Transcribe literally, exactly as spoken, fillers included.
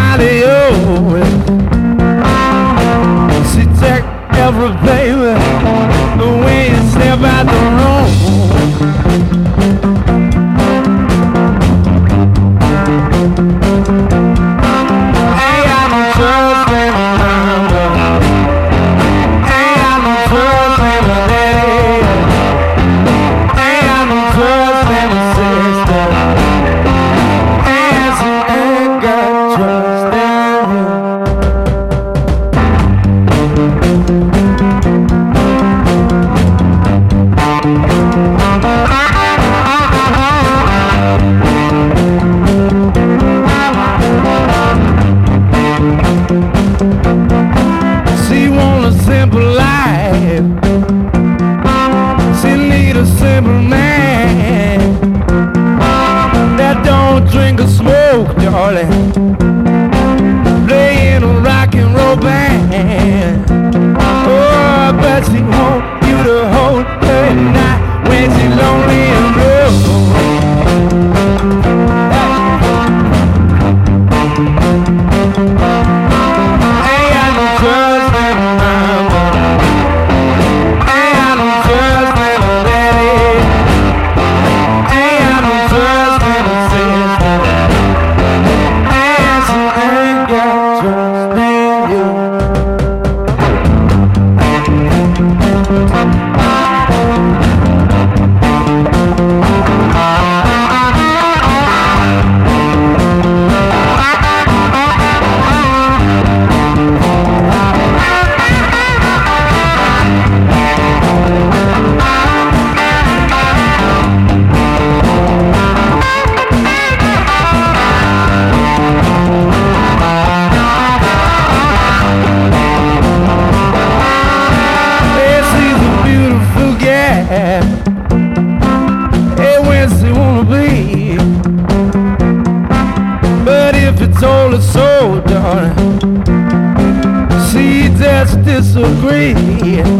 somebody else. She check every baby the way you step out the room. Ain't got no trust in my mama. Ain't got no trust in my daddy. Ain't got no trust in my sister. And she ain't got trust in you. She want a simple life. She need a simple man that don't drink or smoke, darling. Playing a rock and roll band. Oh, I bet she want you to hold her at night when she's lonely and blue. Ain't got no trust in my mama. Ain't got no trust in my daddy. Ain't got no trust in my sister. And she ain't got trust in you. Hey, she's a beautiful gal. Hey, where she wanna be? But if it's all her soul, darling, she just disagree.